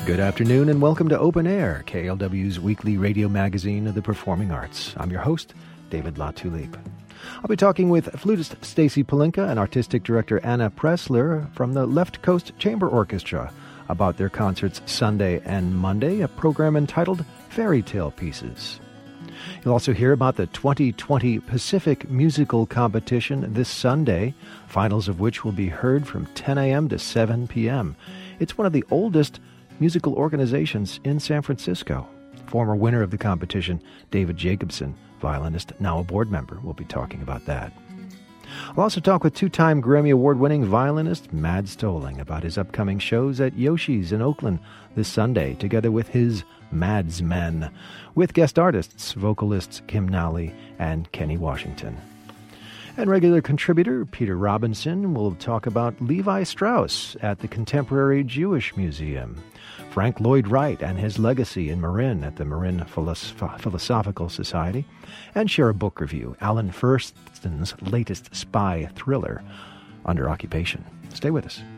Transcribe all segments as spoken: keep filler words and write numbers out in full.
Good afternoon and welcome to Open Air, K L W's weekly radio magazine of the performing arts. I'm your host, David LaTulippe. I'll be talking with flutist Stacy Palinka and artistic director Anna Pressler from the Left Coast Chamber Orchestra about their concerts Sunday and Monday, a program entitled Fairy Tale Pieces. You'll also hear about the twenty twenty Pacific Musical Competition this Sunday, finals of which will be heard from ten a.m. to seven p.m. It's one of the oldest musical organizations in San Francisco. Former winner of the competition, David Jacobson, violinist, now a board member, will be talking about that. I'll also talk with two-time Grammy Award-winning violinist Mads Stoling about his upcoming shows at Yoshi's in Oakland this Sunday, together with his Mads Men, with guest artists, vocalists Kim Nally and Kenny Washington. And regular contributor Peter Robinson will talk about Levi Strauss at the Contemporary Jewish Museum, Frank Lloyd Wright and his legacy in Marin at the Marin Philosoph- Philosophical Society, and share a book review, Alan Fursten's latest spy thriller, Under Occupation. Stay with us.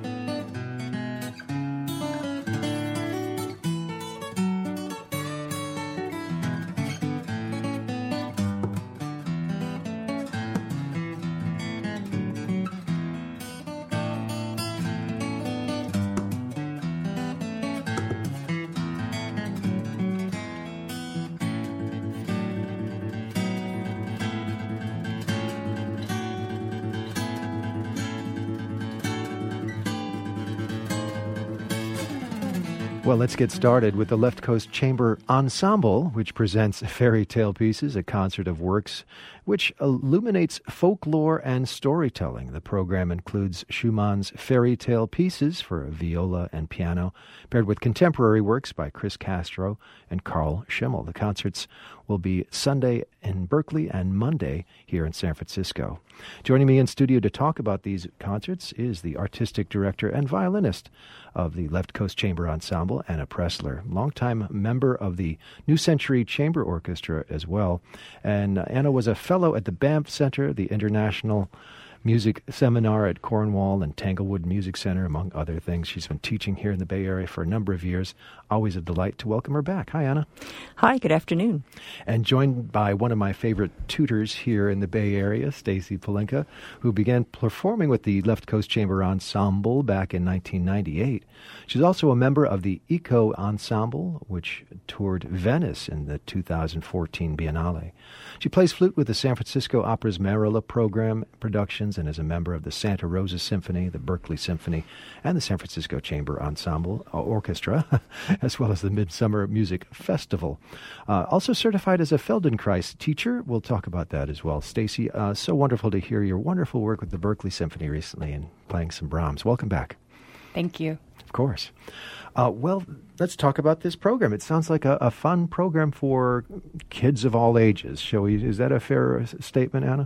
Well, let's get started with the Left Coast Chamber Ensemble, which presents Fairy Tale Pieces, a concert of works which illuminates folklore and storytelling. The program includes Schumann's Fairy Tale Pieces for viola and piano, paired with contemporary works by Chris Castro and Carl Schimmel. The concerts will be Sunday in Berkeley and Monday here in San Francisco. Joining me in studio to talk about these concerts is the artistic director and violinist of the Left Coast Chamber Ensemble, Anna Pressler, longtime member of the New Century Chamber Orchestra as well. And Anna was a fellow at the Banff Center, the International Music Seminar at Cornwall and Tanglewood Music Center, among other things. She's been teaching here in the Bay Area for a number of years. Always a delight to welcome her back. Hi, Anna. Hi, good afternoon. And joined by one of my favorite tutors here in the Bay Area, Stacy Palinka, who began performing with the Left Coast Chamber Ensemble back in nineteen ninety-eight. She's also a member of the Eco Ensemble, which toured Venice in the two thousand fourteen Biennale. She plays flute with the San Francisco Opera's Marilla program productions and is a member of the Santa Rosa Symphony, the Berkeley Symphony, and the San Francisco Chamber Ensemble uh, Orchestra, as well as the Midsummer Music Festival. Uh, also certified as a Feldenkrais teacher. We'll talk about that as well. Stacy, uh, so wonderful to hear your wonderful work with the Berkeley Symphony recently and playing some Brahms. Welcome back. Thank you. Of course. Uh, well, let's talk about this program. It sounds like a, a fun program for kids of all ages. Shall we? Is that a fair statement, Anna?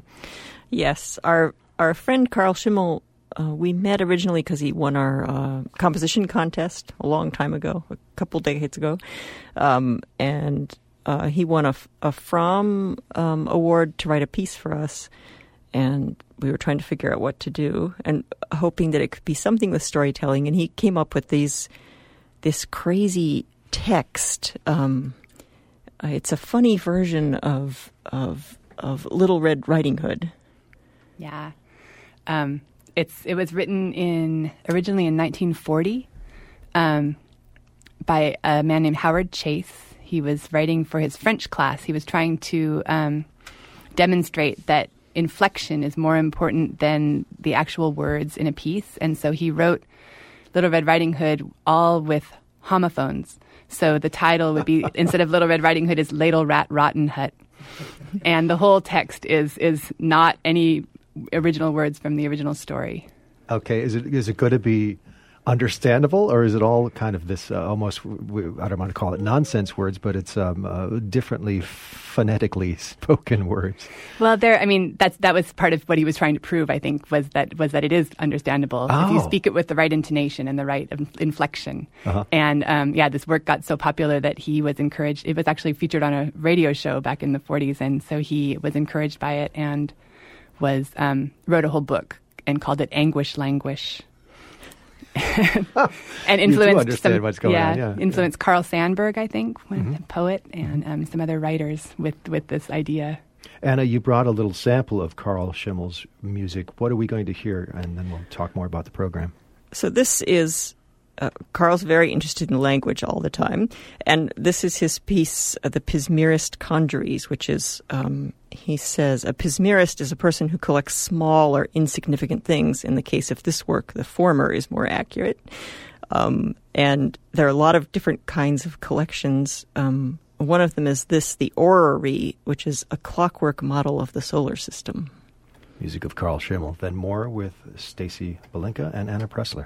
Yes. Our our friend Carl Schimmel, uh, we met originally because he won our uh, composition contest a long time ago, a couple decades ago, um, and uh, he won a, a Fromm um, award to write a piece for us. And we were trying to figure out what to do and hoping that it could be something with storytelling. And he came up with these this crazy text. Um, it's a funny version of of of Little Red Riding Hood. Yeah, um, it's it was written in originally in nineteen forty um, by a man named Howard Chase. He was writing for his French class. He was trying to um, demonstrate that inflection is more important than the actual words in a piece. And so he wrote Little Red Riding Hood all with homophones. So the title would be, instead of Little Red Riding Hood, is Ladle Rat Rotten Hut. And the whole text is is not any original words from the original story. Okay. Is it is it going to be understandable, or is it all kind of this uh, almost, I don't want to call it nonsense words, but it's um, uh, differently phonetically spoken words? Well, there, I mean, that's that was part of what he was trying to prove, I think, was that was that it is understandable oh. if you speak it with the right intonation and the right inflection. Uh-huh. And um, yeah, this work got so popular that he was encouraged. It was actually featured on a radio show back in the forties, and so he was encouraged by it and was um, wrote a whole book and called it Anguish Languish. and influenced you do understand some, what's going yeah, on. Yeah, influenced yeah. Carl Sandburg, I think, one Mm-hmm. poet, and um, some other writers with, with this idea. Anna, you brought a little sample of Carl Schimmel's music. What are we going to hear? And then we'll talk more about the program. So this is, uh, Carl's very interested in language all the time. And this is his piece, uh, The Pismirist Congeries, which is, um, he says, a pismirist is a person who collects small or insignificant things. In the case of this work, the former is more accurate. Um, and there are a lot of different kinds of collections. Um, one of them is this, the orrery, which is a clockwork model of the solar system. Music of Carl Schimmel. Then more with Stacy Balinka and Anna Pressler.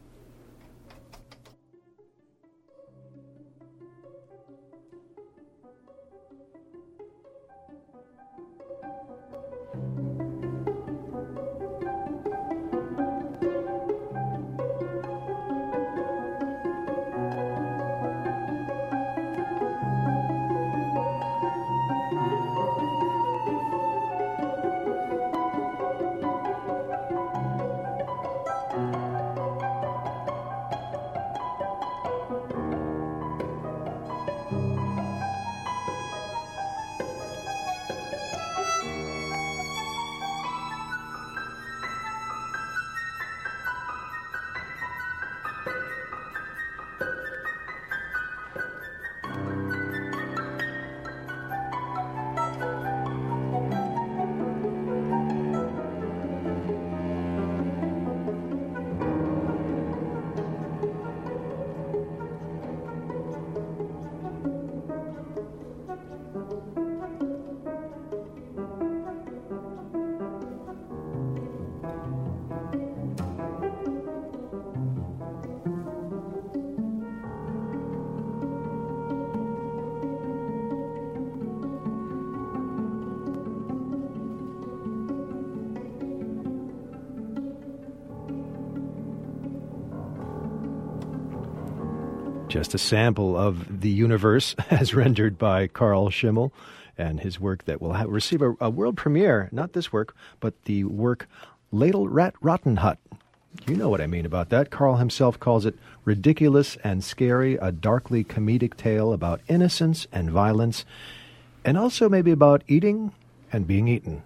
Just a sample of the universe as rendered by Carl Schimmel and his work that will have, receive a, a world premiere, not this work, but the work Ladle Rat Rottenhut. You know what I mean about that. Carl himself calls it ridiculous and scary, a darkly comedic tale about innocence and violence, and also maybe about eating and being eaten.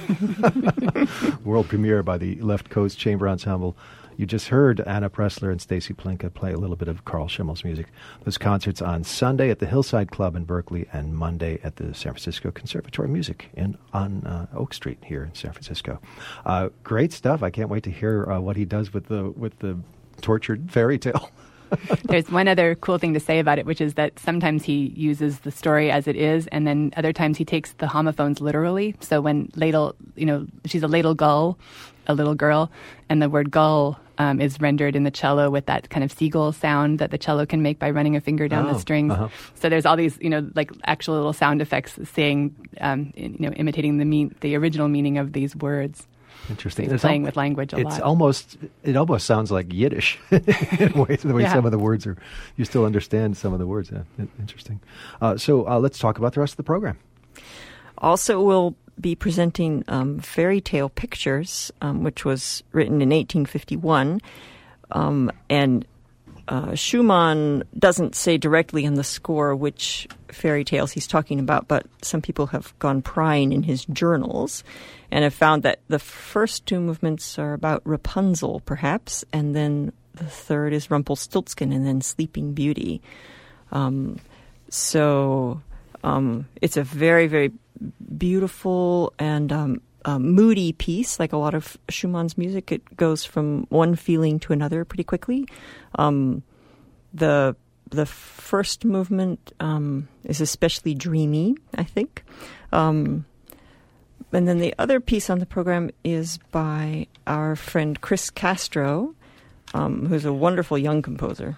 World premiere by the Left Coast Chamber Ensemble. You just heard Anna Pressler and Stacy Plinka play a little bit of Carl Schimmel's music. Those concerts on Sunday at the Hillside Club in Berkeley and Monday at the San Francisco Conservatory of Music in on uh, Oak Street here in San Francisco. Uh, great stuff. I can't wait to hear uh, what he does with the with the tortured fairy tale. There's one other cool thing to say about it, which is that sometimes he uses the story as it is, and then other times he takes the homophones literally. So when ladle, you know, she's a ladle gull, a little girl, and the word gull um, is rendered in the cello with that kind of seagull sound that the cello can make by running a finger down oh, the strings. Uh-huh. So there's all these, you know, like actual little sound effects saying, um, you know, imitating the mean, the original meaning of these words. Interesting. He's It's playing al- with language a it's lot. It's almost, it almost sounds like Yiddish in a way, the way Yeah. some of the words are. You still understand some of the words. Yeah, interesting. Uh, so uh, let's talk about the rest of the program. Also, we'll be presenting um, Fairy Tale Pictures, um, which was written in eighteen fifty-one. Um, and uh, Schumann doesn't say directly in the score which fairy tales he's talking about, but some people have gone prying in his journals and have found that the first two movements are about Rapunzel, perhaps, and then the third is Rumpelstiltskin, and then Sleeping Beauty. Um, so um, it's a very, very beautiful and um, um, moody piece. Like a lot of Schumann's music, it goes from one feeling to another pretty quickly. Um, the the first movement um, is especially dreamy, I think. Um, and then the other piece on the program is by our friend Chris Castro, um, who's a wonderful young composer.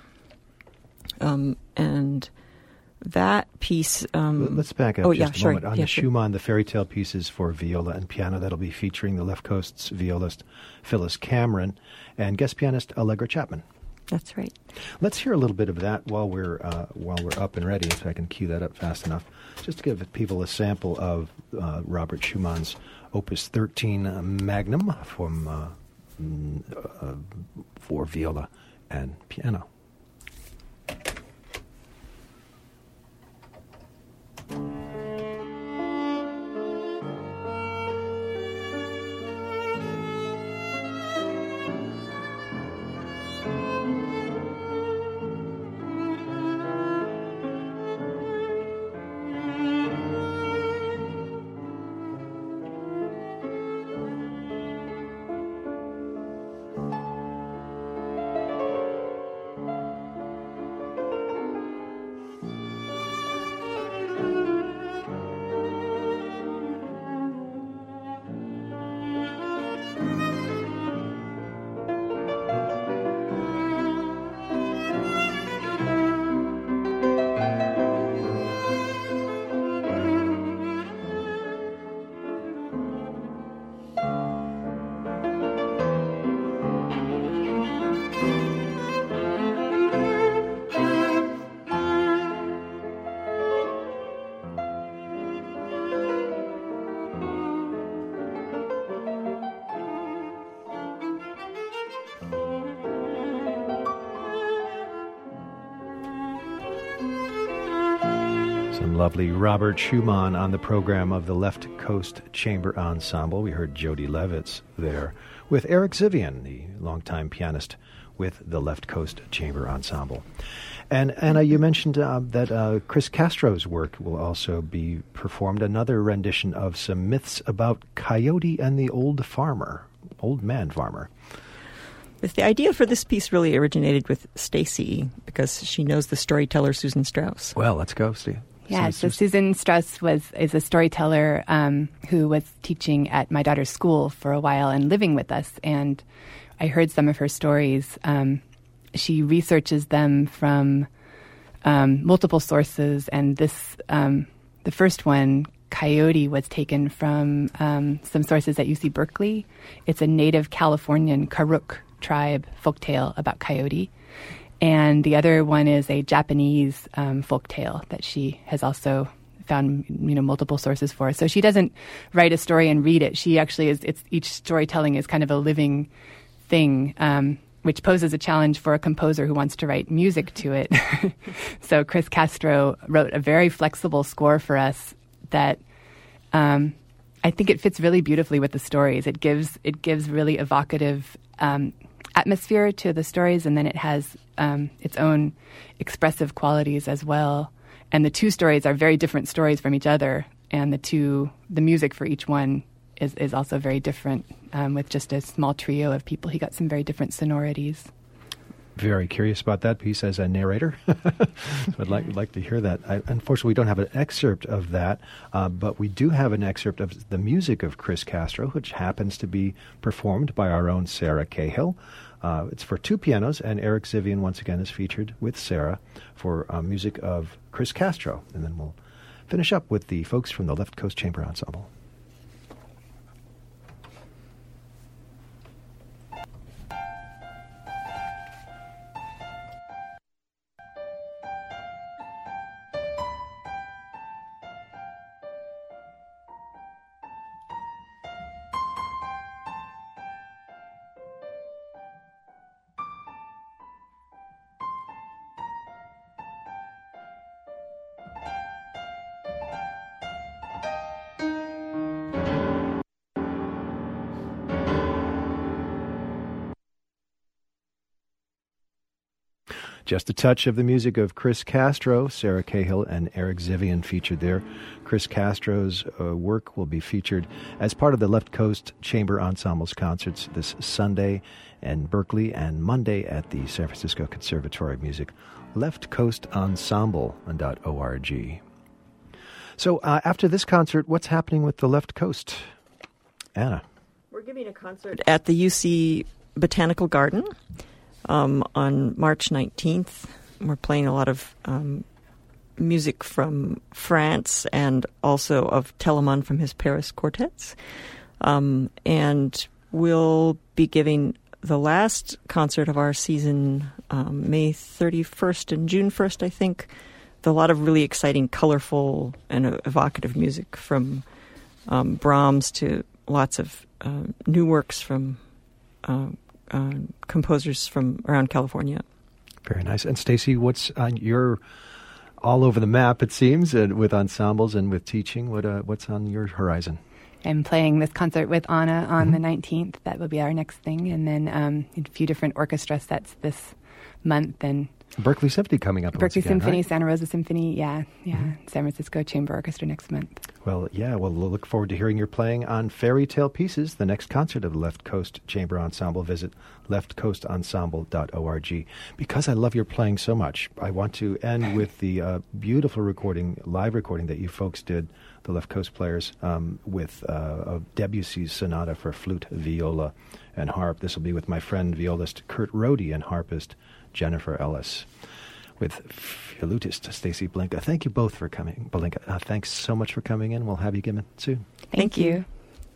Um, and that piece... Um, Let's back up oh, just yeah, a sure. moment. On yeah, the sure. Schumann, the fairy tale pieces for viola and piano, that'll be featuring the Left Coast's violist Phyllis Cameron and guest pianist Allegra Chapman. That's right. Let's hear a little bit of that while we're uh, while we're up and ready, if I can cue that up fast enough, just to give people a sample of uh, Robert Schumann's Opus thirteen uh, Magnum from uh, uh, for viola and piano. Some lovely Robert Schumann on the program of the Left Coast Chamber Ensemble. We heard Jody Levitz there with Eric Zivian, the longtime pianist with the Left Coast Chamber Ensemble. And Anna, you mentioned uh, that uh, Chris Castro's work will also be performed, another rendition of some myths about Coyote and the Old Farmer, Old Man Farmer. The idea for this piece really originated with Stacy because she knows the storyteller Susan Strauss. Well, let's go, Steve. Yeah, so Susan Strauss was is a storyteller um, who was teaching at my daughter's school for a while and living with us. And I heard some of her stories. Um, she researches them from um, multiple sources, and this um, the first one, Coyote, was taken from um, some sources at U C Berkeley. It's a native Californian Karuk tribe folktale about Coyote. And the other one is a Japanese um, folktale that she has also found, you know, multiple sources for. So she doesn't write a story and read it. She actually is. It's each storytelling is kind of a living thing, um, which poses a challenge for a composer who wants to write music to it. So Chris Castro wrote a very flexible score for us that um, I think it fits really beautifully with the stories. It gives it gives really evocative Um, atmosphere to the stories, and then it has um, its own expressive qualities as well. And the two stories are very different stories from each other, and the two, the music for each one is, is also very different. Um, with just a small trio of people, he got some very different sonorities. Very curious about that piece as a narrator. So I'd like, like to hear that. I, unfortunately, we don't have an excerpt of that, uh, but we do have an excerpt of the music of Chris Castro, which happens to be performed by our own Sarah Cahill. Uh, it's for two pianos, and Eric Zivian once again is featured with Sarah for uh, music of Chris Castro. And then we'll finish up with the folks from the Left Coast Chamber Ensemble. Just a touch of the music of Chris Castro, Sarah Cahill, and Eric Zivian featured there. Chris Castro's uh, work will be featured as part of the Left Coast Chamber Ensemble's concerts this Sunday in Berkeley and Monday at the San Francisco Conservatory of Music, left coast ensemble dot org. So uh, after this concert, what's happening with the Left Coast? Anna. We're giving a concert at the U C Botanical Garden. Um, on March nineteenth. We're playing a lot of um, music from France and also of Telemann from his Paris quartets. Um, and we'll be giving the last concert of our season um, May thirty-first and June first, I think. A lot of really exciting, colorful, and evocative music from um, Brahms to lots of uh, new works from uh, uh, composers from around California. Very nice. And Stacy, what's on your all over the map, it seems, uh, with ensembles and with teaching? What uh, what's on your horizon? I'm playing this concert with Anna on mm-hmm. the nineteenth. That will be our next thing. And then um, a few different orchestra sets this month. And Berkeley Symphony coming up. Berkeley once again, Symphony, right? Santa Rosa Symphony, yeah, yeah. Mm-hmm. San Francisco Chamber Orchestra next month. Well, yeah, well, we'll look forward to hearing your playing on Fairy Tale Pieces, the next concert of the Left Coast Chamber Ensemble. Visit left coast ensemble dot org. Because I love your playing so much, I want to end with the uh, beautiful recording, live recording that you folks did, the Left Coast players, um, with uh, of Debussy's Sonata for Flute, Viola, and Harp. This will be with my friend violist Kurt Rohde and harpist Jennifer Ellis, with flutist Stacy Palinka. Thank you both for coming. Palinka, uh, thanks so much for coming in. We'll have you again soon. Thank, Thank you. you.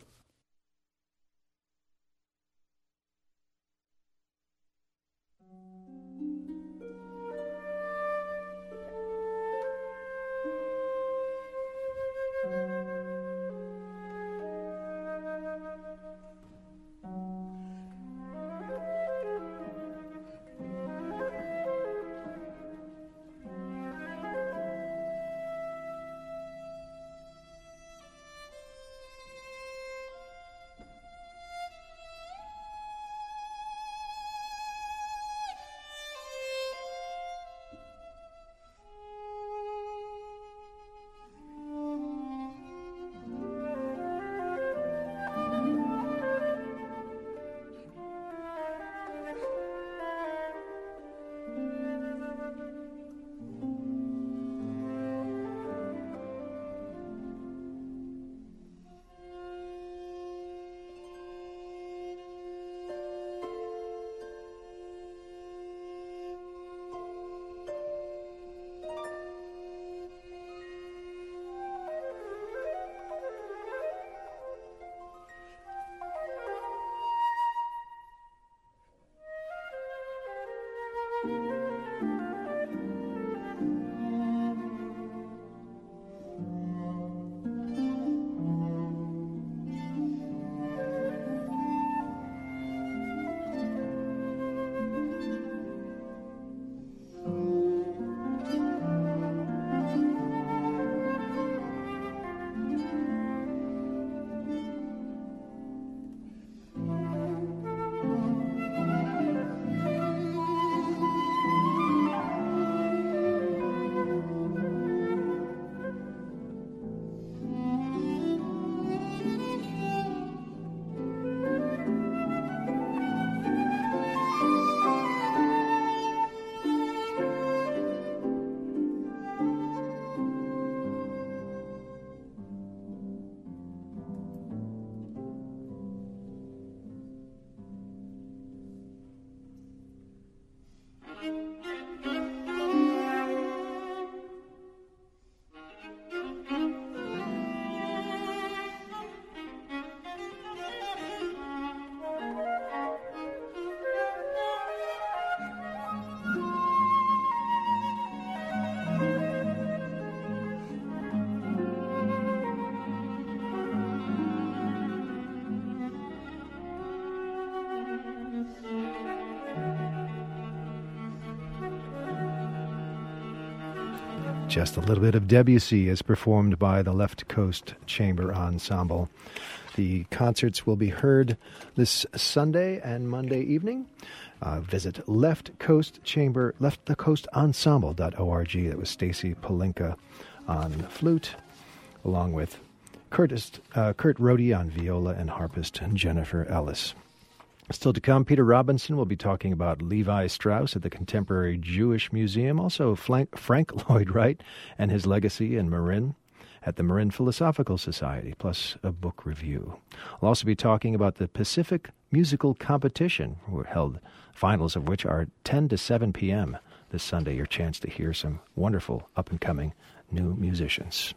Just a little bit of Debussy is performed by the Left Coast Chamber Ensemble. The concerts will be heard this Sunday and Monday evening. Uh, visit Left Coast Chamber, left the coast ensemble dot org. That was Stacy Palinka on flute, along with Curtis, uh, Kurt Rohde on viola and harpist Jennifer Ellis. Still to come, Peter Robinson will be talking about Levi Strauss at the Contemporary Jewish Museum, also Frank, Frank Lloyd Wright and his legacy in Marin at the Marin Philosophical Society, plus a book review. We'll also be talking about the Pacific Musical Competition, held finals of which are ten to seven p.m. this Sunday, your chance to hear some wonderful up-and-coming new musicians.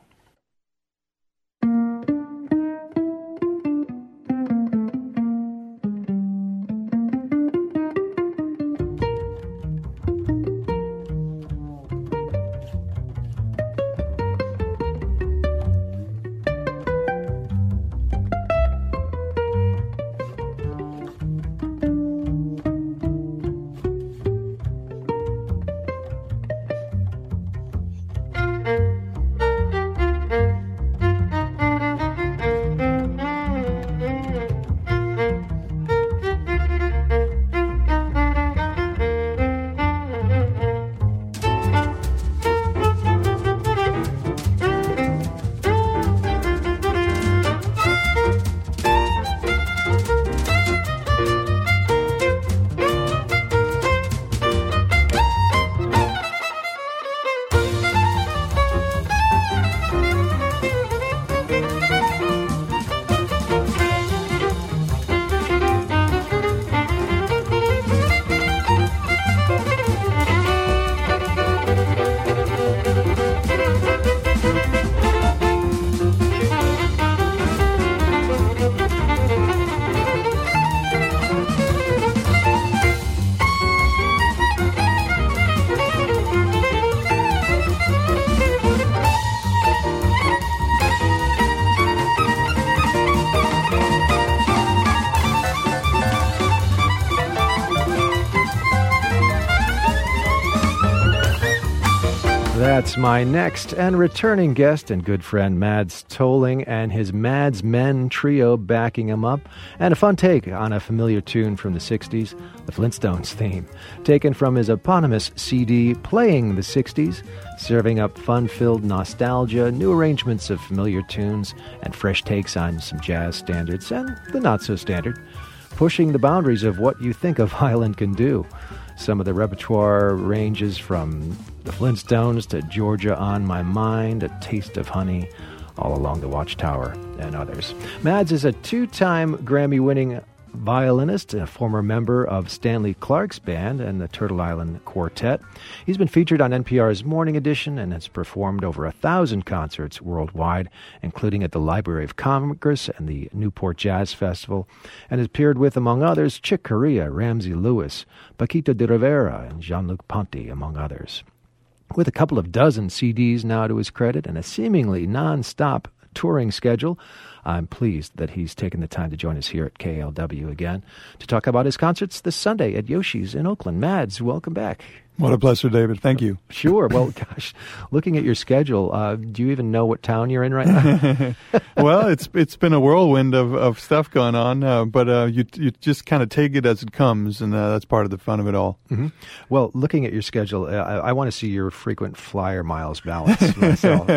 That's my next and returning guest and good friend Mads Tolling and his Mads Men trio backing him up, and a fun take on a familiar tune from the sixties, the Flintstones theme, taken from his eponymous C D Playing the sixties, serving up fun-filled nostalgia, new arrangements of familiar tunes, and fresh takes on some jazz standards and the not-so-standard, pushing the boundaries of what you think a violin can do. Some of the repertoire ranges from the Flintstones to Georgia on My Mind, A Taste of Honey, All Along the Watchtower, and others. Mads is a two-time Grammy-winning violinist, a former member of Stanley Clarke's band and the Turtle Island Quartet. He's been featured on N P R's Morning Edition and has performed over a thousand concerts worldwide, including at the Library of Congress and the Newport Jazz Festival, and has appeared with, among others, Chick Corea, Ramsey Lewis, Paquito de Rivera, and Jean-Luc Ponty, among others. With a couple of dozen C Ds now to his credit and a seemingly non-stop touring schedule, I'm pleased that he's taken the time to join us here at K L W again to talk about his concerts this Sunday at Yoshi's in Oakland. Mads, welcome back. What a pleasure, David. Thank you. Sure. Well, gosh, looking at your schedule, uh, do you even know what town you're in right now? Well, it's it's been a whirlwind of, of stuff going on, uh, but uh, you you just kind of take it as it comes, and uh, that's part of the fun of it all. Mm-hmm. Well, looking at your schedule, uh, I, I want to see your frequent flyer miles balance myself.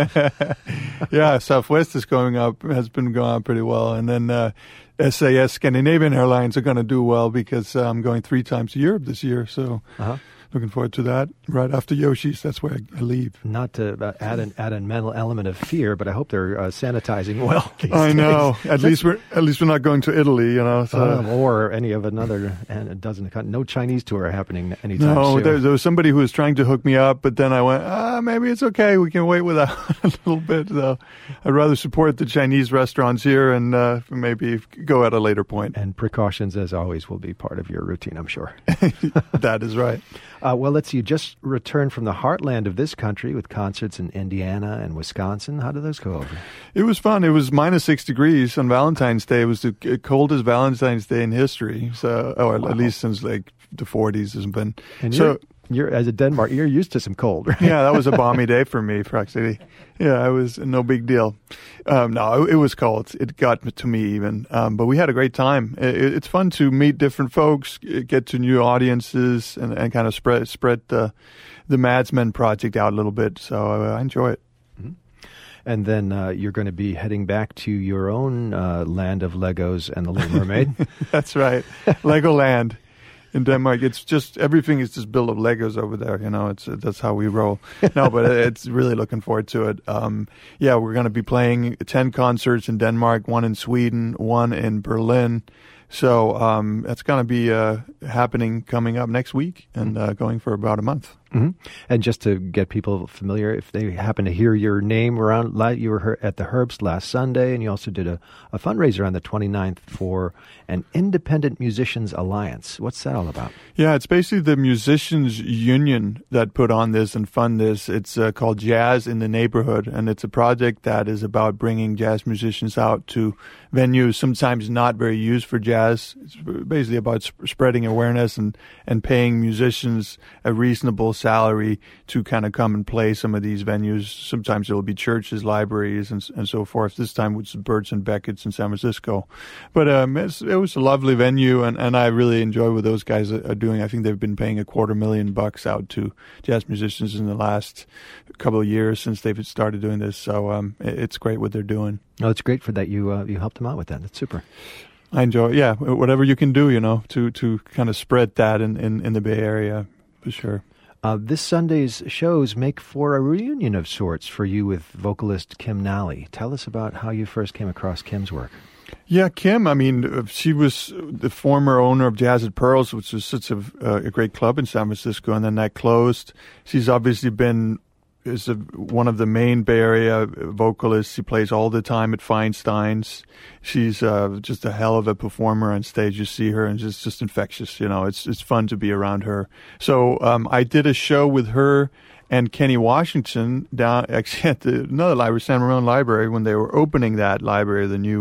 Yeah, Southwest is going up, has been going up pretty well, and then uh, S A S, Scandinavian Airlines, are going to do well because uh, I'm going three times to Europe this year, so... Uh-huh. Looking forward to that. Right after Yoshi's, that's where I leave. Not to uh, add an add a mental element of fear, but I hope they're uh, sanitizing well these I days. know. At least we're at least we're not going to Italy, you know. So. Um, or any of another and a dozen. No Chinese tour happening anytime no, soon. No, there, there was somebody who was trying to hook me up, but then I went, ah, maybe it's okay. We can wait with that a little bit. So I'd rather support the Chinese restaurants here and uh, maybe go at a later point. And precautions, as always, will be part of your routine, I'm sure. That is right. Uh, well, let's see. You just returned from the heartland of this country with concerts in Indiana and Wisconsin. How did those go over? It was fun. It was minus six degrees on Valentine's Day. It was the coldest Valentine's Day in history. So, or wow. At least since like the forties has been. And so. You're, you're as a Denmark, you're used to some cold, right? Yeah, that was a balmy day for me, practically. Yeah, it was no big deal. Um, no, it, it was cold. It got to me even. Um, but we had a great time. It, it's fun to meet different folks, get to new audiences, and, and kind of spread spread the the Mads Men project out a little bit. So uh, I enjoy it. Mm-hmm. And then uh, you're going to be heading back to your own uh, land of Legos and the Little Mermaid. That's right, Legoland. In Denmark, it's just everything is just built of Legos over there. You know, it's that's how we roll. No, but it's really looking forward to it. Um, yeah, we're going to be playing ten concerts in Denmark, one in Sweden, one in Berlin. So um, that's going to be uh, happening coming up next week and uh, going for about a month. Mm-hmm. And just to get people familiar, if they happen to hear your name around, you were at the Herbst last Sunday, and you also did a, a fundraiser on the twenty-ninth for an Independent Musicians Alliance. What's that all about? Yeah, it's basically the musicians union that put on this and fund this. It's uh, called Jazz in the Neighborhood, and it's a project that is about bringing jazz musicians out to venues sometimes not very used for jazz. It's basically about sp- spreading awareness and, and paying musicians a reasonable salary to kind of come and play some of these venues. Sometimes it'll be churches, libraries, and and so forth. This time it's Birds and Beckett's in San Francisco. But um, it's, it was a lovely venue, and, and I really enjoy what those guys are doing. I think they've been paying a quarter million bucks out to jazz musicians in the last couple of years since they've started doing this. So um, it's great what they're doing. Oh, it's great for that you uh, you helped them out with that. That's super. I enjoy it. Yeah, whatever you can do, you know, to, to kind of spread that in, in, in the Bay Area, for sure. Uh, this Sunday's shows make for a reunion of sorts for you with vocalist Kim Nally. Tell us about how you first came across Kim's work. Yeah, Kim, I mean, she was the former owner of Jazz at Pearls, which was such a, uh, a great club in San Francisco, and then that closed. She's obviously been is a, one of the main Bay Area vocalists. She plays all the time at Feinstein's. She's uh, just a hell of a performer on stage. You see her, and it's just infectious. You know, it's it's fun to be around her. So um, I did a show with her and Kenny Washington down actually at the, another library, San Ramon Library, when they were opening that library, the new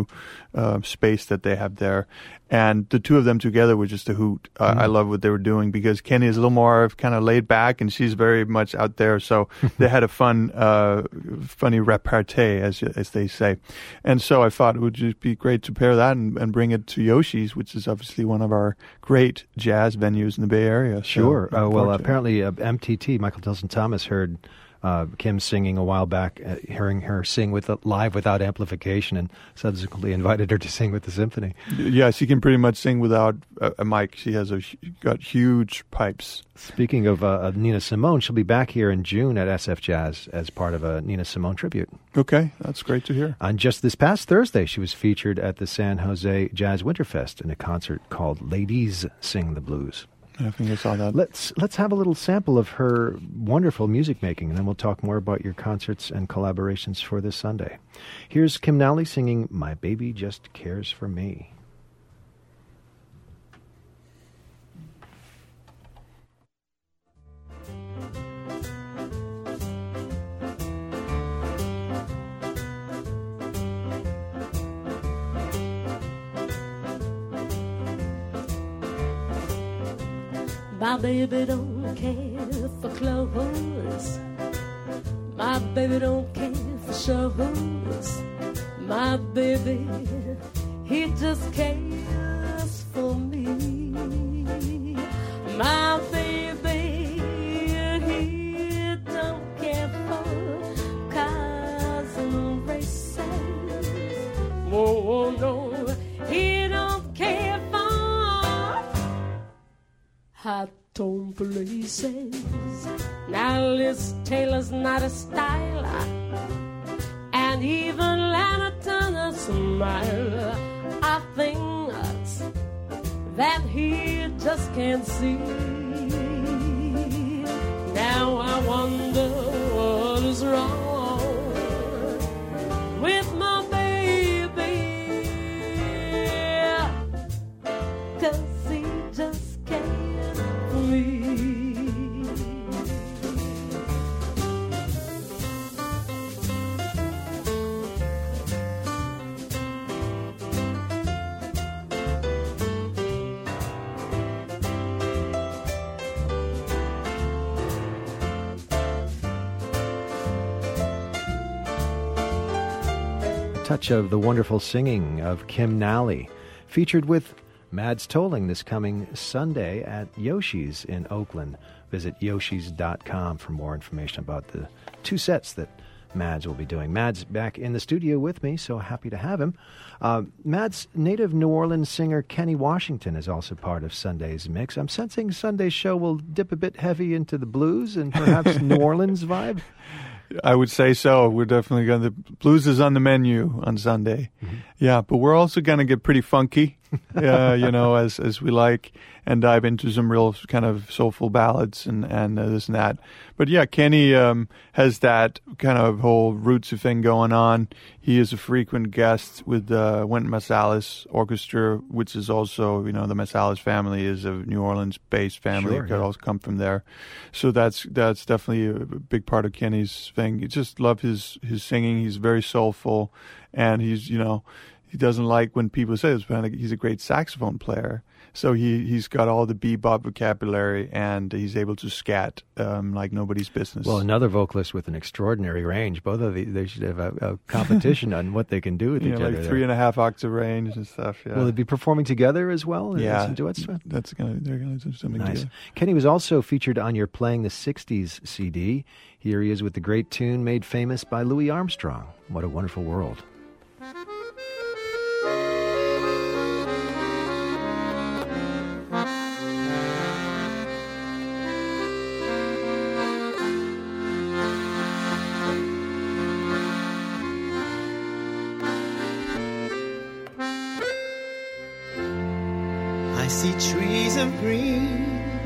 uh, space that they have there. And the two of them together were just a hoot. Uh, mm-hmm. I love what they were doing because Kenny is a little more kind of laid back and she's very much out there. So they had a fun, uh, funny repartee, as as they say. And so I thought it would just be great to pair that and, and bring it to Yoshi's, which is obviously one of our great jazz venues in the Bay Area. So sure. Uh, well, apparently uh, M T T, Michael Tilson Thomas, heard Uh, Kim singing a while back, uh, hearing her sing with uh, live without amplification, and subsequently invited her to sing with the symphony. Yeah, she can pretty much sing without a, a mic. She has a got huge pipes. Speaking of, uh, of Nina Simone, she'll be back here in June at S F Jazz as part of a Nina Simone tribute. Okay, that's great to hear. On just this past Thursday, she was featured at the San Jose Jazz Winterfest in a concert called Ladies Sing the Blues. I think I saw that. Let's let's have a little sample of her wonderful music making, and then we'll talk more about your concerts and collaborations for this Sunday. Here's Kim Nally singing "My Baby Just Cares for Me." My baby don't care for clothes. My baby don't care for shows. My baby, he just cares for me. My baby, he don't care for cars and races. Oh, no, he don't care for hot tone places. Now Liz Taylor's not a styler, and even Lana Turner smile are things that he just can't see. Now I wonder what is wrong with my baby, 'cause he just cares for me. Touch of the wonderful singing of Kim Nally, featured with Mads Tolling this coming Sunday at Yoshi's in Oakland. Visit yoshis dot com for more information about the two sets that Mads will be doing. Mads back in the studio with me, so happy to have him. Uh, Mads' native New Orleans singer Kenny Washington is also part of Sunday's mix. I'm sensing Sunday's show will dip a bit heavy into the blues and perhaps New Orleans vibe. I would say so. We're definitely going to... The blues is on the menu on Sunday. Mm-hmm. Yeah, but we're also going to get pretty funky, uh, you know, as as we like, and dive into some real kind of soulful ballads and, and uh, this and that. But yeah, Kenny um, has that kind of whole roots thing going on. He is a frequent guest with the Wynton Marsalis Orchestra, which is also, you know, the Marsalis family is a New Orleans-based family. Sure, it could yeah. also come from there. So that's that's definitely a big part of Kenny's thing. You just love his, his singing. He's very soulful, and he's, you know, he doesn't like when people say this, but he's a great saxophone player. So he, he's got all the bebop vocabulary, and he's able to scat um, like nobody's business. Well, another vocalist with an extraordinary range. Both of these, they should have a, a competition on what they can do with you each know, other. like three there. and a half octave range and stuff. Yeah. Will they be performing together as well? Yeah, some duets. That's gonna they're gonna do something Nice. together. Kenny was also featured on your Playing the sixties C D. Here he is with the great tune made famous by Louis Armstrong. What a Wonderful World. I see trees of green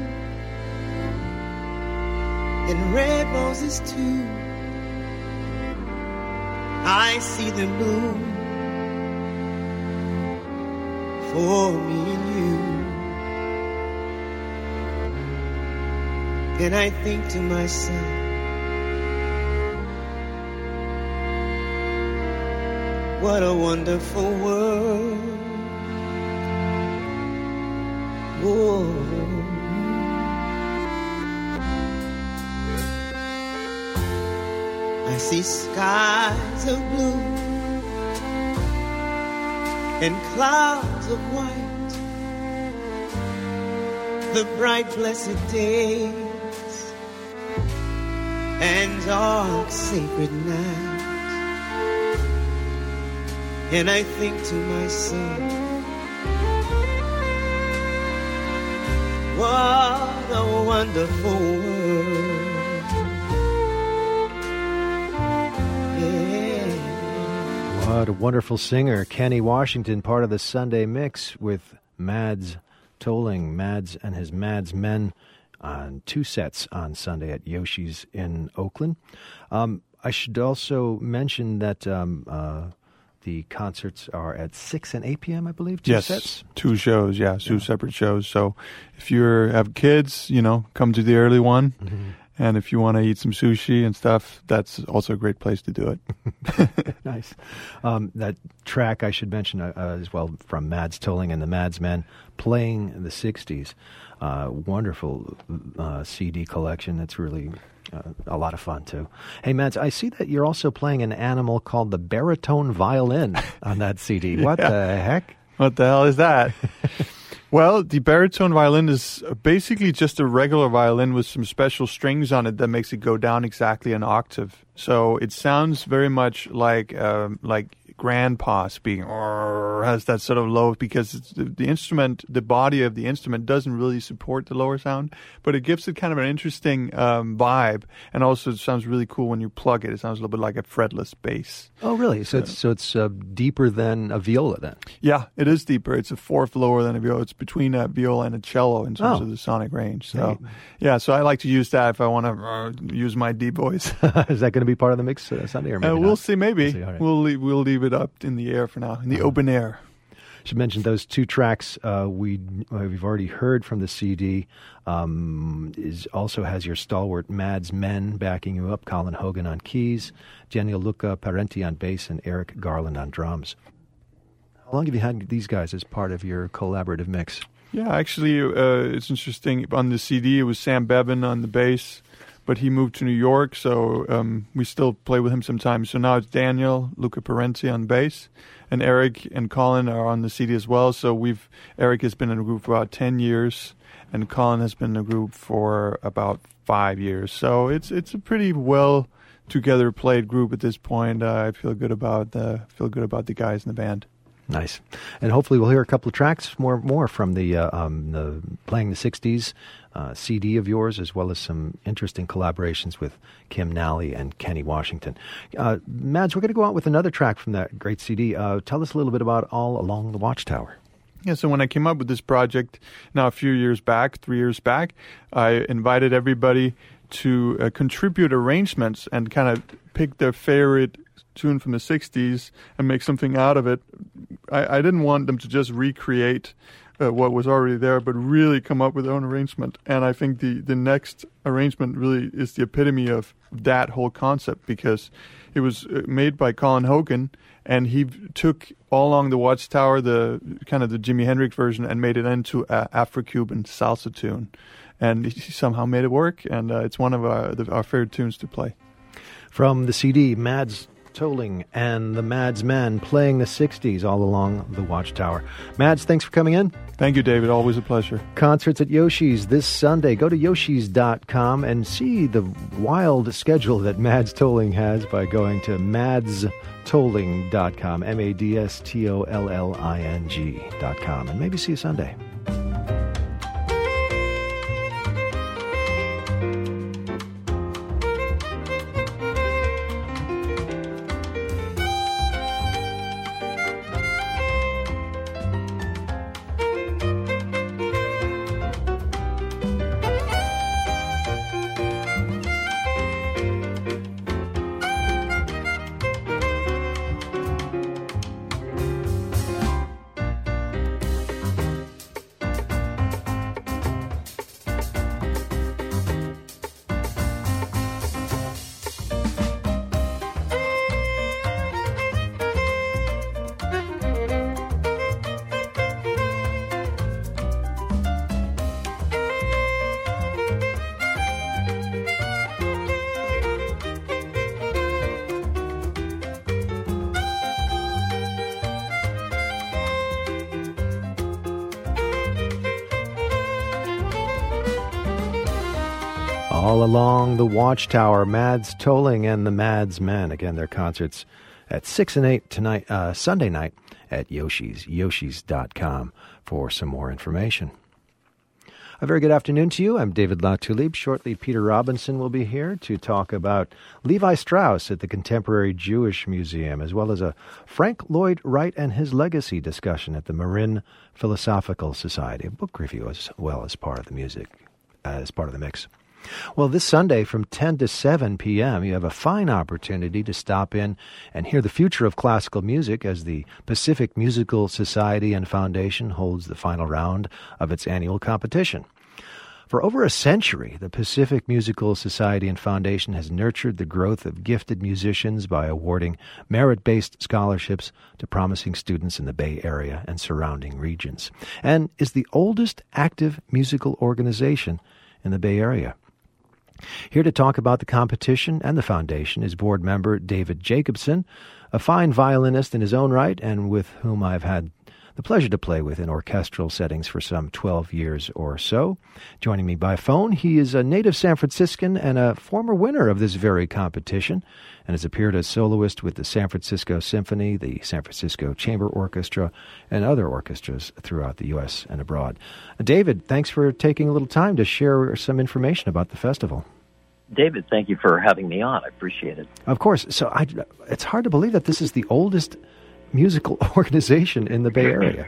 and red roses too. I see the moon for me and you. And I think to myself, What a wonderful world. Oh. I see skies of blue and clouds of white, the bright blessed days and dark sacred night. And I think to myself, what a wonderful world. Yeah. What a wonderful singer. Kenny Washington, part of the Sunday Mix with Mads Tolling, Mads and his Mads Men, on two sets on Sunday at Yoshi's in Oakland. Um, I should also mention that um, uh, the concerts are at six and eight p.m., I believe, two yes, sets? two shows, yeah, two Yeah. separate shows. So if you have kids, you know, come to the early one. Mm-hmm. And if you want to eat some sushi and stuff, that's also a great place to do it. Nice. Um, that track I should mention uh, uh, as well from Mads Tolling and the Mads Men, Playing the sixties. Uh, wonderful uh, C D collection. It's really uh, a lot of fun, too. Hey, Mads, I see that you're also playing an animal called the baritone violin on that C D. What Yeah. the heck? What the hell is that? Well, the baritone violin is basically just a regular violin with some special strings on it that makes it go down exactly an octave. So it sounds very much like um, like grandpa speaking, or has that sort of low, because it's the, the instrument, the body of the instrument doesn't really support the lower sound, but it gives it kind of an interesting um, vibe, and also it sounds really cool when you plug it. It sounds a little bit like a fretless bass. Oh, really? So it's so it's uh, deeper than a viola, then? Yeah, it is deeper. It's a fourth lower than a viola. It's between a viola and a cello in terms Oh. of the sonic range. So, Right. yeah, so I like to use that if I want to uh, use my deep voice. Is that going to be part of the mix uh, Sunday, or maybe uh, we'll not? see. Maybe We'll see, all right. we'll leave, we'll leave it up in the air for now, in the Uh-huh. open air. Should mention those two tracks uh, we uh, we've already heard from the C D. Um, is also has your stalwart Mads Men backing you up. Colin Hogan on keys, Gianluca Parenti on bass, and Eric Garland on drums. How long have you had these guys as part of your collaborative mix? Yeah, actually, uh, it's interesting. On the C D, it was Sam Bevan on the bass, but he moved to New York, so um, we still play with him sometimes. So now it's Daniel, Luca Parenti on bass, and Eric and Colin are on the C D as well. So we've Eric has been in a group for about ten years, and Colin has been in a group for about five years. So it's it's a pretty well together played group at this point. Uh, I feel good about the feel good about the guys in the band. Nice. And hopefully we'll hear a couple of tracks more more from the, uh, um, the Playing the sixties uh, C D of yours, as well as some interesting collaborations with Kim Nally and Kenny Washington. Uh, Mads, we're going to go out with another track from that great C D. Uh, tell us a little bit about All Along the Watchtower. Yeah, so when I came up with this project now a few years back, three years back, I invited everybody to uh, contribute arrangements and kind of pick their favorite tune from the sixties and make something out of it. I, I didn't want them to just recreate uh, what was already there, but really come up with their own arrangement. And I think the, the next arrangement really is the epitome of that whole concept, because it was uh, made by Colin Hogan, and he took All Along the Watchtower, the kind of the Jimi Hendrix version, and made it into an Afro-Cuban salsa tune. And he somehow made it work, and uh, it's one of our, the, our favorite tunes to play. From the C D, Mads Tolling and the Mads Men, Playing the sixties All Along the Watchtower. Mads, thanks for coming in. Thank you, David. Always a pleasure. Concerts at Yoshi's this Sunday. Go to yoshis dot com and see the wild schedule that Mads Tolling has by going to mads tolling dot com, M A D S T O L L I N G dot com, and maybe see you Sunday. All Along the Watchtower, Mads Tolling and the Mads Men. Again, their concerts at six and eight tonight, uh, Sunday night at Yoshi's, yoshis dot com for some more information. A very good afternoon to you. I'm David LaTulippe. Shortly, Peter Robinson will be here to talk about Levi Strauss at the Contemporary Jewish Museum, as well as a Frank Lloyd Wright and his legacy discussion at the Marin Philosophical Society, a book review as well as part of the music, as part of the mix. Well, this Sunday from ten to seven p.m., you have a fine opportunity to stop in and hear the future of classical music as the Pacific Musical Society and Foundation holds the final round of its annual competition. For over a century, the Pacific Musical Society and Foundation has nurtured the growth of gifted musicians by awarding merit-based scholarships to promising students in the Bay Area and surrounding regions, and is the oldest active musical organization in the Bay Area. Here to talk about the competition and the foundation is board member David Jacobson, a fine violinist in his own right and with whom I've had the pleasure to play with in orchestral settings for some twelve years or so. Joining me by phone, he is a native San Franciscan and a former winner of this very competition and has appeared as soloist with the San Francisco Symphony, the San Francisco Chamber Orchestra, and other orchestras throughout the U S and abroad. David, thanks for taking a little time to share some information about the festival. David, thank you for having me on. I appreciate it. Of course. So I, it's hard to believe that this is the oldest musical organization in the Bay Area.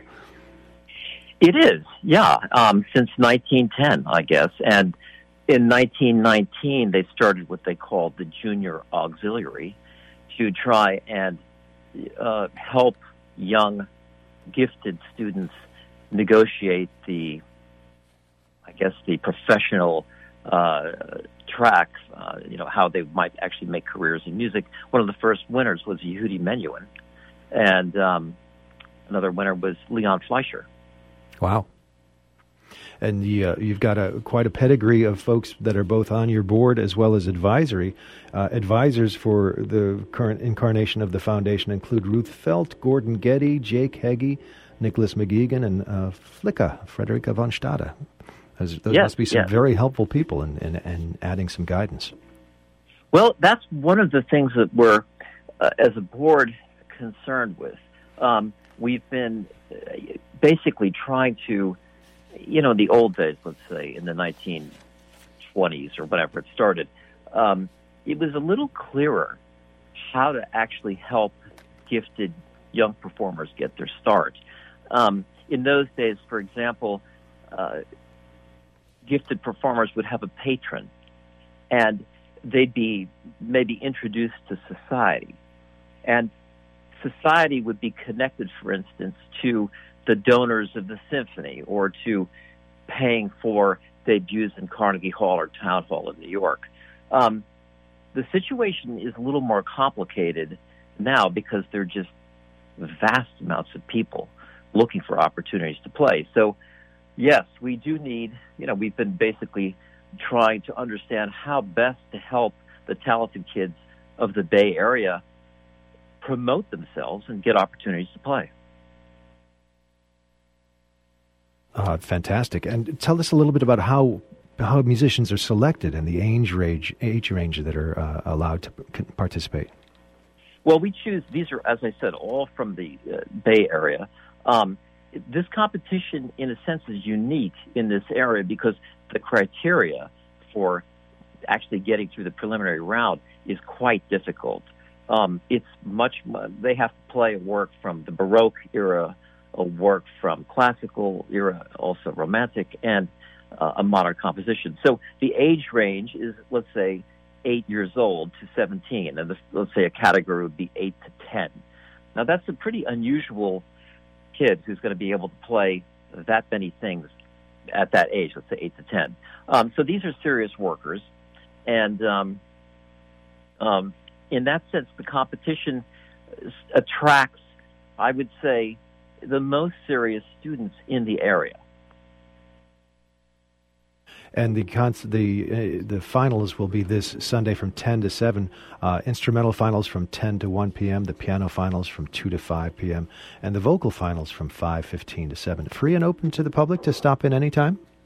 It is, yeah, um, since nineteen ten, I guess. And in nineteen nineteen, they started what they called the Junior Auxiliary to try and uh, help young, gifted students negotiate the, I guess, the professional uh, track, uh, you know, how they might actually make careers in music. One of the first winners was Yehudi Menuhin, and um, another winner was Leon Fleischer. Wow. And the, uh, you've got a quite a pedigree of folks that are both on your board as well as advisory. Uh, advisors for the current incarnation of the foundation include Ruth Felt, Gordon Getty, Jake Heggie, Nicholas McGeegan, and uh, Flicka, Frederica von Stade. Those, those yes, must be some yes. very helpful people in, in, in adding some guidance. Well, that's one of the things that we're, uh, as a board, concerned with. Um, we've been basically trying to, you know, in the old days, let's say in the nineteen twenties or whatever it started, um, it was a little clearer how to actually help gifted young performers get their start. Um, in those days, for example, uh, gifted performers would have a patron, and they'd be maybe introduced to society. And society would be connected, for instance, to the donors of the symphony or to paying for debuts in Carnegie Hall or Town Hall in New York. Um, the situation is a little more complicated now because there are just vast amounts of people looking for opportunities to play. So, yes, we do need, you know, we've been basically trying to understand how best to help the talented kids of the Bay Area promote themselves and get opportunities to play. Uh, fantastic. And tell us a little bit about how how musicians are selected and the age range, age range that are uh, allowed to p- participate. Well, we choose, these are, as I said, all from the uh, Bay Area. Um, this competition, in a sense, is unique in this area because the criteria for actually getting through the preliminary round is quite difficult. Um, it's much, they have to play a work from the Baroque era, a work from classical era, also romantic, and uh, a modern composition. So the age range is, let's say, eight years old to seventeen, and the, let's say a category would be eight to ten. Now that's a pretty unusual kid who's going to be able to play that many things at that age, let's say eight to ten. Um, so these are serious workers, and um, um, in that sense, the competition attracts, I would say, the most serious students in the area. And the con- the uh, the finals will be this Sunday from ten to seven. Uh, instrumental finals from ten to one p.m. The piano finals from two to five p.m. And the vocal finals from five fifteen to seven. Free and open to the public to stop in anytime?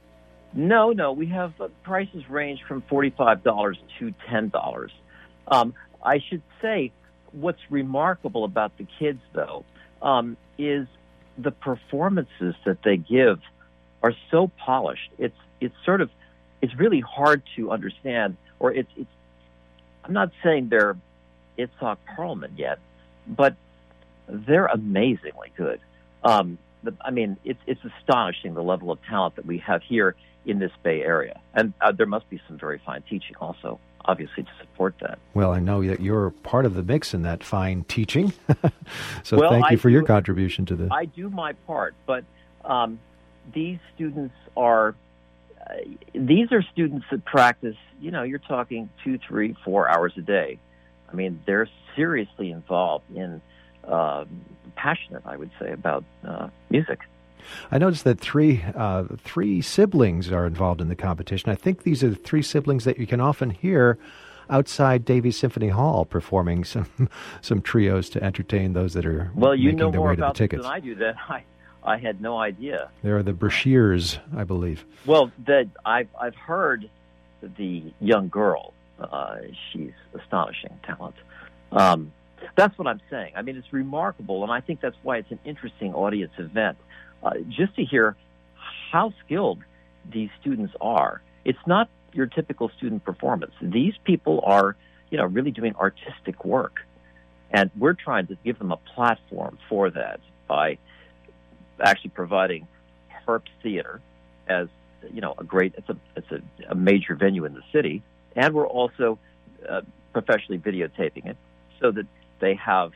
No, no. We have uh, prices range from forty-five dollars to ten dollars. Um, I should say what's remarkable about the kids, though, um, is the performances that they give are so polished. It's it's sort of it's really hard to understand, or it's it's. I'm not saying they're Itzhak Perlman yet, but they're amazingly good. Um, the, I mean, it's it's astonishing the level of talent that we have here in this Bay Area, and uh, there must be some very fine teaching also, obviously, to support that. Well, I know that you're part of the mix in that fine teaching, so well, thank you I for do, your contribution to this. I do my part, but um, these students are uh, these are students that practice. You know, you're talking two, three, four hours a day. I mean, they're seriously involved in, uh, passionate, I would say, about uh, music. I noticed that three uh, three siblings are involved in the competition. I think these are the three siblings that you can often hear outside Davies Symphony Hall performing some some trios to entertain those that are well, you making know their more way to the about this tickets. than I do. That I I had no idea. There are the Brashears, I believe. Well, that I've I've heard the young girl. Uh, she's astonishing talent. Um, that's what I'm saying. I mean, it's remarkable, and I think that's why it's an interesting audience event. Uh, just to hear how skilled these students are. It's not your typical student performance. These people are, you know, really doing artistic work, and we're trying to give them a platform for that by actually providing Herbst Theater as, you know, a great, it's a it's a, a major venue in the city, and we're also uh, professionally videotaping it so that they have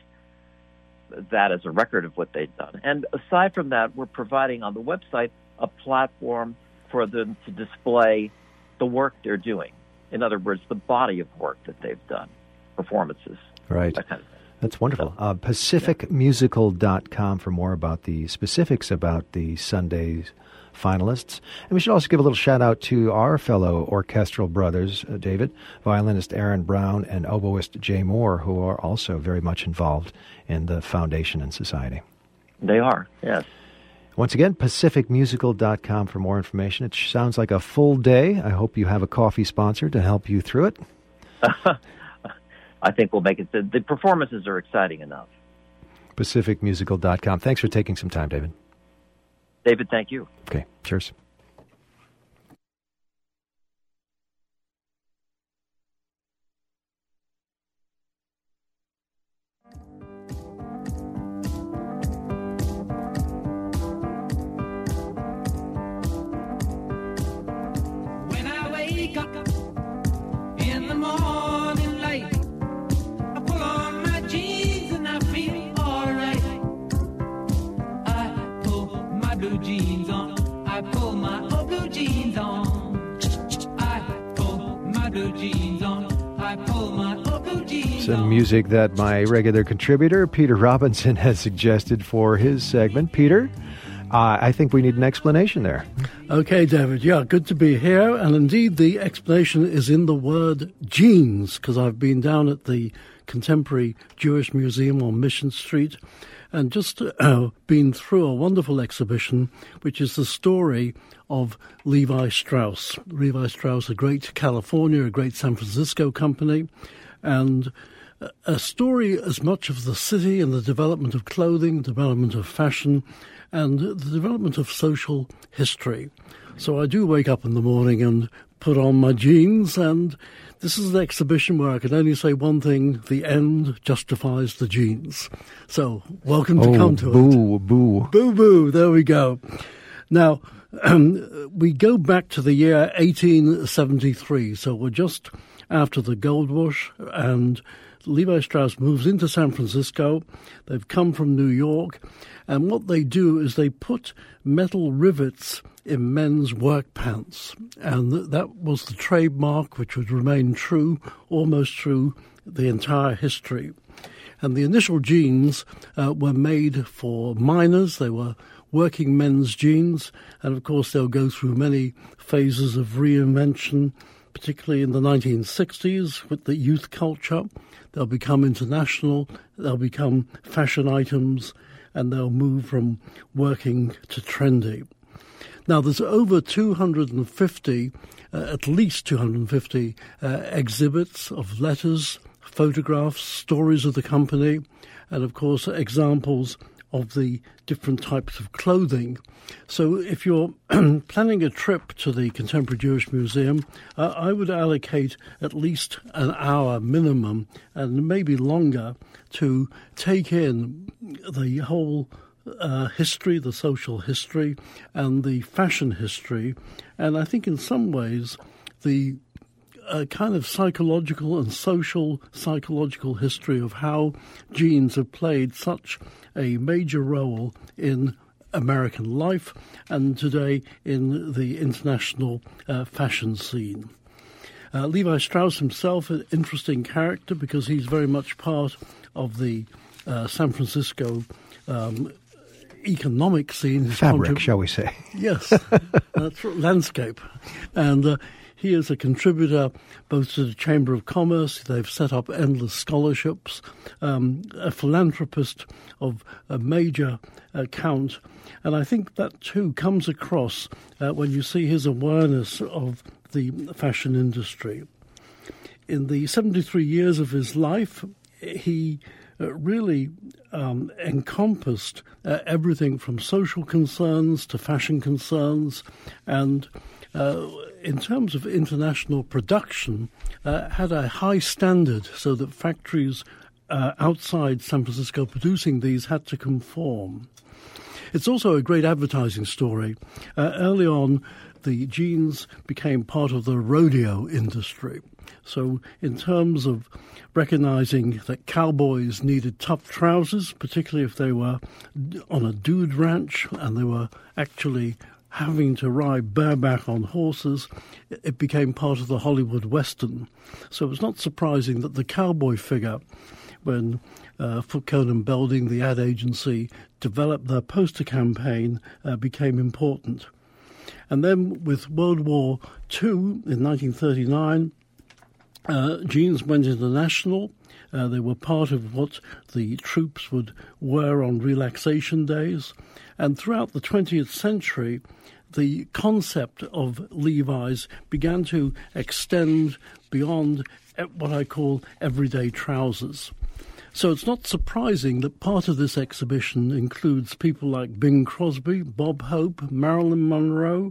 that as a record of what they've done. And aside from that, we're providing on the website a platform for them to display the work they're doing. In other words, the body of work that they've done, performances, right. that kind of thing. That's wonderful. So, uh, Pacific Musical dot com for more about the specifics about the Sunday's finalists. And we should also give a little shout out to our fellow orchestral brothers, uh, David, violinist Aaron Brown and oboist Jay Moore, who are also very much involved in the foundation and society. They are, yes. Once again, Pacific Musical dot com for more information. It sounds like a full day. I hope you have a coffee sponsor to help you through it. I think we'll make it. The, the performances are exciting enough. Pacific Musical dot com. Thanks for taking some time, David. David, thank you. Okay, cheers. When I wake up in the morning light, I pull on my jeans and I feel alright. I pull my blue jeans on, I pull my old blue jeans on. I pull my blue jeans on, I pull my old blue jeans on. Some music that my regular contributor, Peter Robinson, has suggested for his segment. Peter, uh, I think we need an explanation there. Okay, David. Yeah, good to be here. And indeed, the explanation is in the word jeans, because I've been down at the Contemporary Jewish Museum on Mission Street and just uh, been through a wonderful exhibition, which is the story of Levi Strauss. Levi Strauss, a great California, a great San Francisco company, and a story as much of the city and the development of clothing, development of fashion, and the development of social history. So I do wake up in the morning and put on my jeans, and this is an exhibition where I can only say one thing: the end justifies the jeans. So welcome to oh, come to boo, it. Boo, Boo, boo, there we go. Now, um, we go back to the year eighteen seventy-three, so we're just after the gold rush, and Levi Strauss moves into San Francisco. They've come from New York, and what they do is they put metal rivets in men's work pants, and that was the trademark which would remain true almost through the entire history. And the initial jeans uh, were made for miners. They were working men's jeans, and of course they'll go through many phases of reinvention, particularly in the nineteen sixties with the youth culture. They'll become international, they'll become fashion items, and they'll move from working to trendy. Now, there's over two hundred fifty, uh, at least two hundred fifty uh, exhibits of letters, photographs, stories of the company, and, of course, examples of the different types of clothing. So if you're planning a trip to the Contemporary Jewish Museum, uh, I would allocate at least an hour minimum, and maybe longer, to take in the whole uh, history, the social history, and the fashion history. And I think in some ways the a kind of psychological and social psychological history of how jeans have played such a major role in American life and today in the international uh, fashion scene. Uh, Levi Strauss himself, an interesting character because he's very much part of the uh, San Francisco um, economic scene. Fabric, contrib- shall we say. Yes, that's right, landscape. And uh, he is a contributor both to the Chamber of Commerce. They've set up endless scholarships, um, a philanthropist of a major uh, count. And I think that, too, comes across uh, when you see his awareness of the fashion industry. In the seventy-three years of his life, he uh, really um, encompassed uh, everything from social concerns to fashion concerns, and uh, in terms of international production, uh, had a high standard so that factories uh, outside San Francisco producing these had to conform. It's also a great advertising story. Uh, early on, the jeans became part of the rodeo industry. So in terms of recognizing that cowboys needed tough trousers, particularly if they were on a dude ranch and they were actually having to ride bareback on horses, it became part of the Hollywood Western. So it was not surprising that the cowboy figure, when uh, Foote Cone Belding, the ad agency, developed their poster campaign, uh, became important. And then with World War Two in nineteen thirty-nine, uh, jeans went international. Uh, they were part of what the troops would wear on relaxation days. And throughout the twentieth century, the concept of Levi's began to extend beyond what I call everyday trousers. So it's not surprising that part of this exhibition includes people like Bing Crosby, Bob Hope, Marilyn Monroe,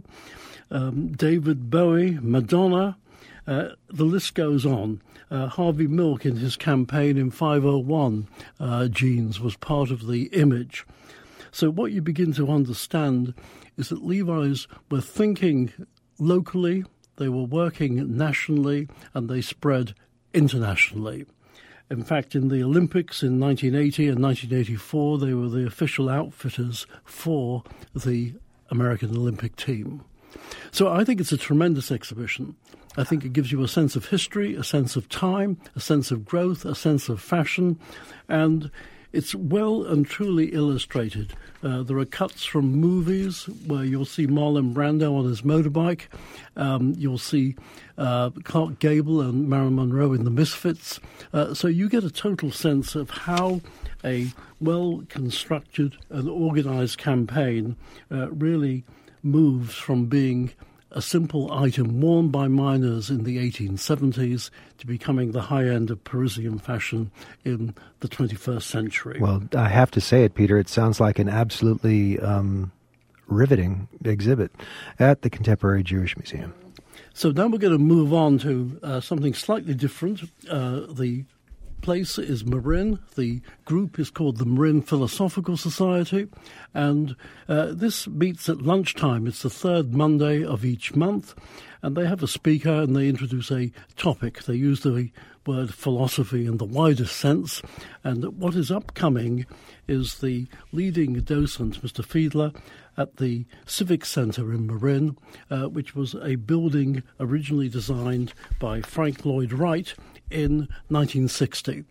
um, David Bowie, Madonna. Uh, the list goes on. Uh, Harvey Milk, in his campaign in five oh one, uh, jeans was part of the image. So what you begin to understand is that Levi's were thinking locally, they were working nationally, and they spread internationally. In fact, in the Olympics in nineteen eighty and nineteen eighty-four, they were the official outfitters for the American Olympic team. So I think it's a tremendous exhibition. I think it gives you a sense of history, a sense of time, a sense of growth, a sense of fashion, and it's well and truly illustrated. Uh, there are cuts from movies where you'll see Marlon Brando on his motorbike. Um, you'll see uh, Clark Gable and Marilyn Monroe in The Misfits. Uh, so you get a total sense of how a well-constructed and organized campaign uh, really moves from being a simple item worn by miners in the eighteen seventies to becoming the high end of Parisian fashion in the twenty-first century. Well, I have to say it, Peter, it sounds like an absolutely um, riveting exhibit at the Contemporary Jewish Museum. So now we're going to move on to uh, something slightly different. Uh, the place is Marin. The group is called the Marin Philosophical Society, and uh, this meets at lunchtime. It's the third Monday of each month, and they have a speaker and they introduce a topic. They use the word philosophy in the widest sense, and what is upcoming is the leading docent, Mister Fiedler, at the Civic Center in Marin, uh, which was a building originally designed by Frank Lloyd Wright in nineteen sixty.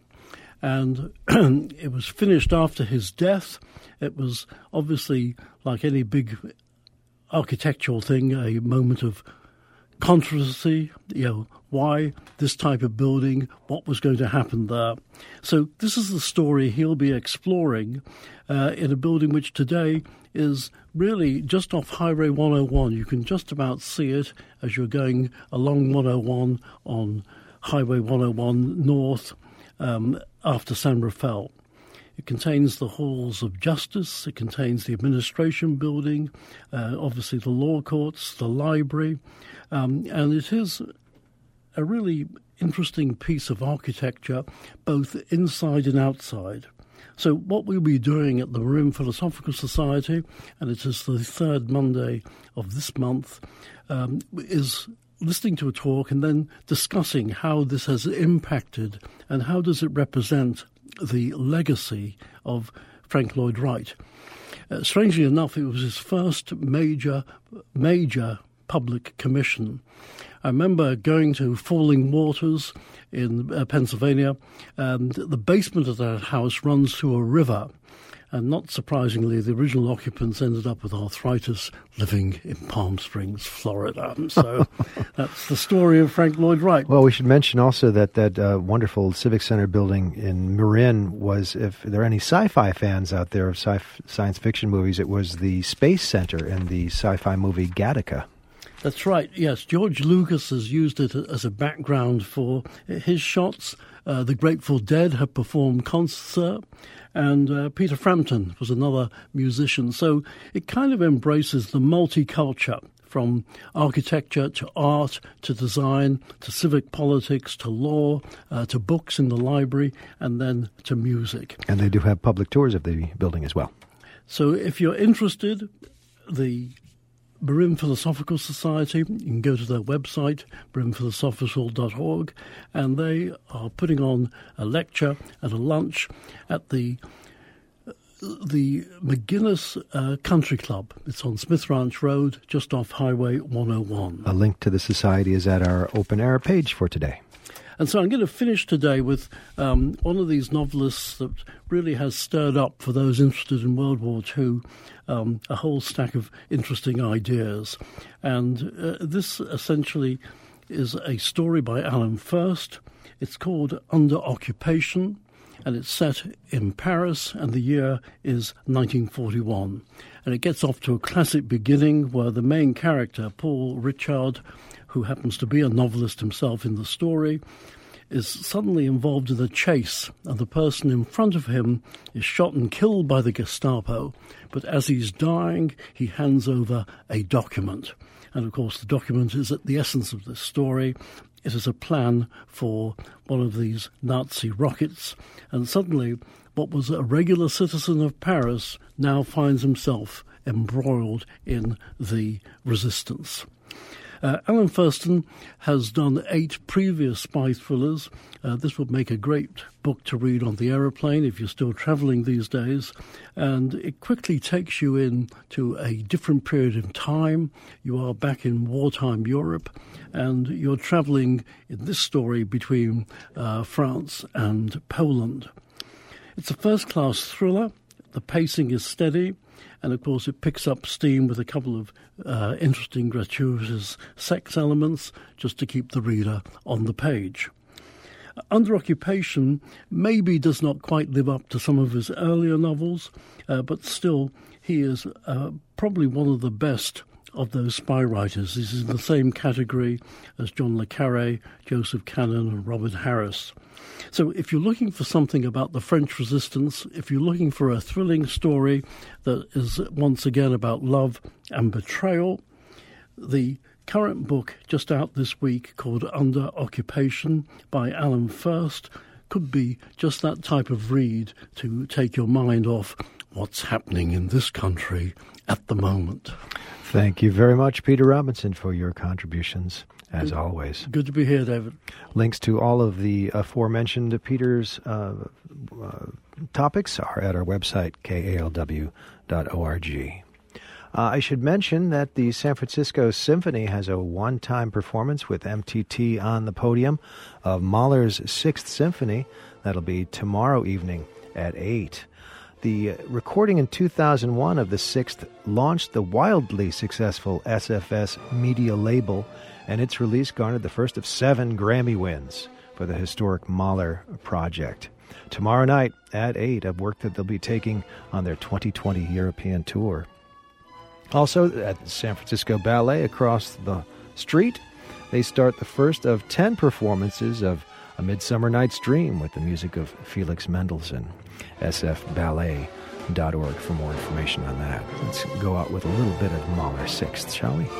And it was finished after his death. It was obviously, like any big architectural thing, a moment of controversy. You know, why this type of building, what was going to happen there. So this is the story he'll be exploring uh, in a building which today is really just off Highway one oh one. You can just about see it as you're going along one oh one on Highway one oh one north um, after San Rafael. It contains the halls of justice, it contains the administration building, uh, obviously the law courts, the library, um, and it is a really interesting piece of architecture, both inside and outside. So what we'll be doing at the Marin Philosophical Society, and it is the third Monday of this month, um, is listening to a talk and then discussing how this has impacted and how does it represent the legacy of Frank Lloyd Wright. Uh, strangely enough, it was his first major, major public commission. I remember going to Falling Waters in uh, Pennsylvania, and the basement of that house runs through a river. And not surprisingly, the original occupants ended up with arthritis living in Palm Springs, Florida. So that's the story of Frank Lloyd Wright. Well, we should mention also that that uh, wonderful Civic Center building in Marin was, if there are any sci-fi fans out there of sci- science fiction movies, it was the Space Center in the sci-fi movie Gattaca. That's right, yes. George Lucas has used it as a background for his shots. Uh, the Grateful Dead have performed concerts, and uh, Peter Frampton was another musician. So it kind of embraces the multicultural, from architecture to art to design to civic politics to law uh, to books in the library and then to music. And they do have public tours of the building as well. So if you're interested, the Marin Philosophical Society, you can go to their website, marin philosophical dot org, and they are putting on a lecture and a lunch at the the McGuinness uh, Country Club. It's on Smith Ranch Road, just off Highway one oh one. A link to the society is at our open air page for today. And so I'm going to finish today with um, one of these novelists that really has stirred up, for those interested in World War Two, um, a whole stack of interesting ideas. And uh, this essentially is a story by Alan Furst. It's called Under Occupation, and it's set in Paris, and the year is nineteen forty-one. And it gets off to a classic beginning where the main character, Paul Richard, who happens to be a novelist himself in the story, is suddenly involved in a chase, and the person in front of him is shot and killed by the Gestapo. But as he's dying, he hands over a document. And, of course, the document is at the essence of this story. It is a plan for one of these Nazi rockets. And suddenly, what was a regular citizen of Paris now finds himself embroiled in the resistance. Uh, Alan Furst has done eight previous spy thrillers. Uh, this would make a great book to read on the aeroplane if you're still travelling these days. And it quickly takes you in to a different period in time. You are back in wartime Europe, and you're travelling in this story between uh, France and Poland. It's a first-class thriller. The pacing is steady. And, of course, it picks up steam with a couple of uh, interesting, gratuitous sex elements just to keep the reader on the page. Under Occupation maybe does not quite live up to some of his earlier novels, uh, but still he is uh, probably one of the best of those spy writers. He's in the same category as John le Carré, Joseph Cannon, and Robert Harris. So if you're looking for something about the French resistance, if you're looking for a thrilling story that is once again about love and betrayal, the current book just out this week called Under Occupation by Alan Furst could be just that type of read to take your mind off what's happening in this country at the moment. Thank you very much, Peter Robinson, for your contributions, as good, always. Good to be here, David. Links to all of the aforementioned Peter's uh, uh, topics are at our website, k a l w dot org. Uh, I should mention that the San Francisco Symphony has a one-time performance with M T T on the podium of Mahler's Sixth Symphony. That'll be tomorrow evening at eight. The recording in two thousand one of the Sixth launched the wildly successful S F S media label, and its release garnered the first of seven Grammy wins for the historic Mahler project. Tomorrow night at eight, a work that they'll be taking on their twenty twenty European tour. Also, at the San Francisco Ballet across the street, they start the first of ten performances of A Midsummer Night's Dream with the music of Felix Mendelssohn. S F ballet dot org for more information on that. Let's go out with a little bit of Mahler Sixth, shall we?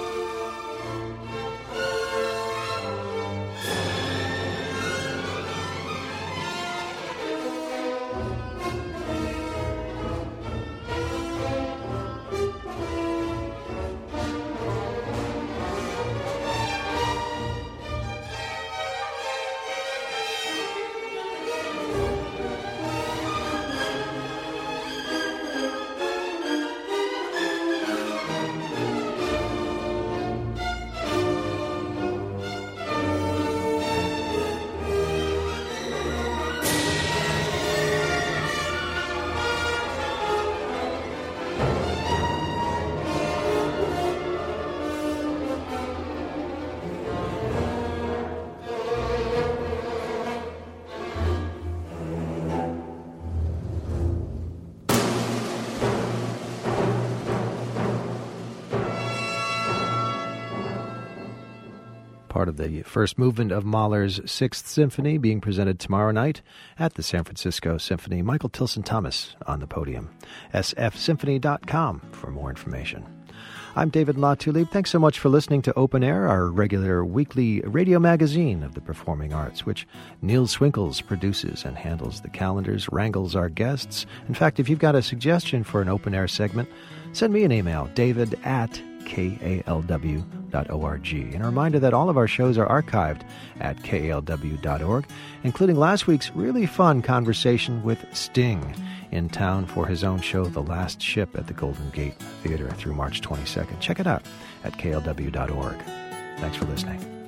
Part of the first movement of Mahler's Sixth Symphony being presented tomorrow night at the San Francisco Symphony. Michael Tilson Thomas on the podium. S F symphony dot com for more information. I'm David LaTulippe. Thanks so much for listening to Open Air, our regular weekly radio magazine of the performing arts, which Neil Swinkles produces and handles the calendars, wrangles our guests. In fact, if you've got a suggestion for an Open Air segment, send me an email, david at K A L W dot org. And a reminder that all of our shows are archived at K A L W dot org, including last week's really fun conversation with Sting, in town for his own show, The Last Ship, at the Golden Gate Theater through March twenty-second. Check it out at K L W dot org. Thanks for listening.